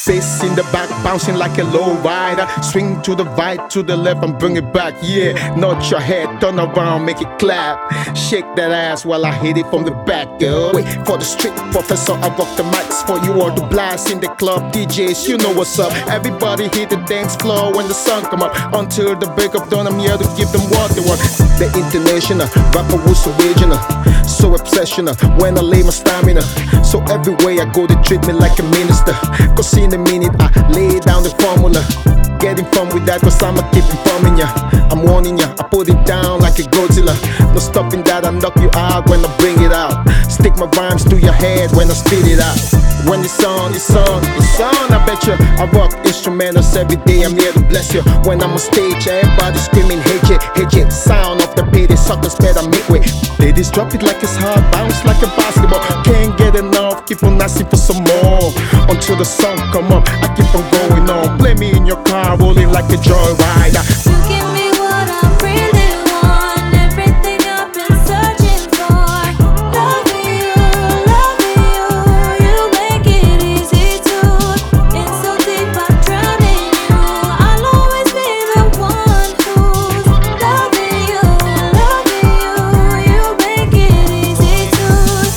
Bass in the back, bouncing like a low rider. Swing to the right, to the left, and bring it back. Yeah, nod your head, turn around, make it clap. Shake that ass while I hit it from the back, girl. Wait for the street professor, I rock the mics for you all to blast in the club. DJs, you know what's up. Everybody hit the dance floor when the sun come up. Until the break of dawn, I'm here to give them what they want. The international rapper who's original, so obsessional when I lay my stamina. So everywhere I go, they treat me like a minister. Cause in a minute, I lay down the formula. Getting fun with that, cause I'ma keep informing ya. I'm warning ya, I put it down like a Godzilla. No stopping that, I knock you out when I bring it out. Stick my rhymes to your head when I spit it out. When it's on, it's on, it's on, I bet ya. I rock instrumentals every day, I'm here to bless you. When I'm on stage, everybody screaming, hey J. Sound of the beat, it's suckers better make way. Ladies drop it like it's hot, bounce like a basketball. Can't get enough, keep on asking for some more. Until the sun come up, I keep on going on. Play me in your car, rolling like a joyrider. You give me what I really want, everything I've been searching for. Loving you, you make it easy to. It's so deep I'm drowning you. I'll always be the one who's loving you, you make it easy to.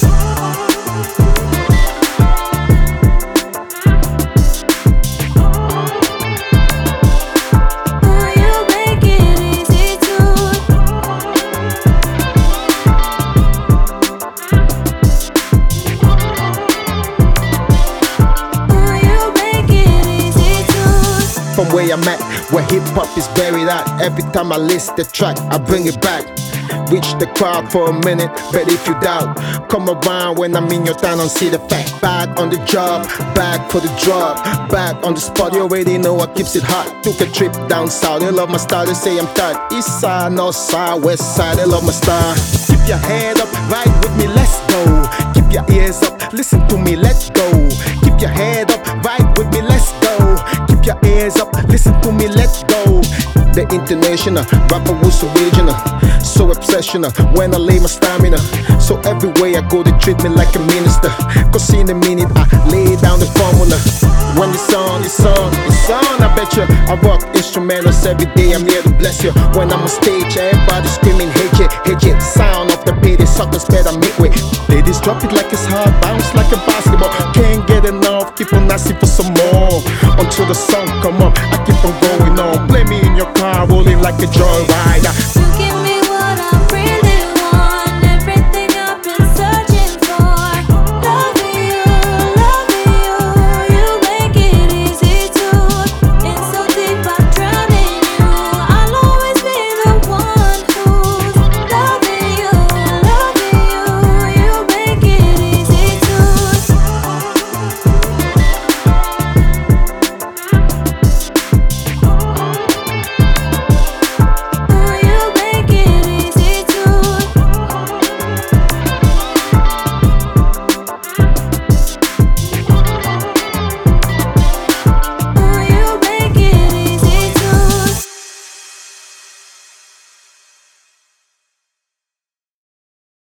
From where I'm at, where hip-hop is buried at. Every time I list the track, I bring it back. Reach the crowd for a minute, but if you doubt, come around when I'm in your town and see the fact. Back on the job, back for the drop, back on the spot, you already know what keeps it hot. Took a trip down south, they love my style, they say I'm tight. East side, north side, west side, they love my style. Keep your head up, ride with me, let's go. Keep your ears up, listen to me, let's go. Keep your head up, ride with me, let's go. Keep your ears up, listen to me, let's go. The international rapper who's original, so obsessional when I lay my stamina. So everywhere I go, they treat me like a minister. Cause in a minute, I lay down the formula. When it's on, it's on, it's on, I bet ya. I rock instrumentals every day, I'm here to bless you. When I'm on stage, everybody screaming, hey J. Sound of the beat, it's suckers better make way. Ladies drop it like it's hot, bounce like a basketball. Can't get enough, keep on asking for some more. Until the sun come up, I keep on going on. Play me in your car, rolling like a joyrider.